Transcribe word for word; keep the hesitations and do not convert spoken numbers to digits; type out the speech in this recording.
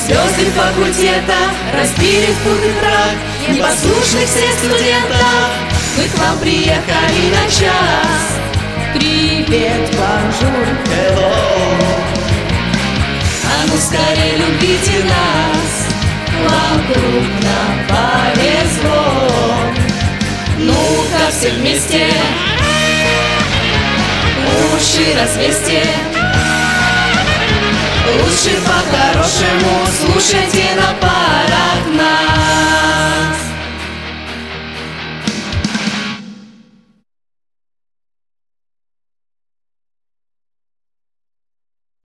Звезды факультета разбили в пух и прах непослушных всех студентов. Мы к вам приехали на час. Привет, бонжур, hello. А ну скорее любите нас, вам крупно повезло. Ну-ка все вместе уши развесьте. Лучше по-хорошему слушайте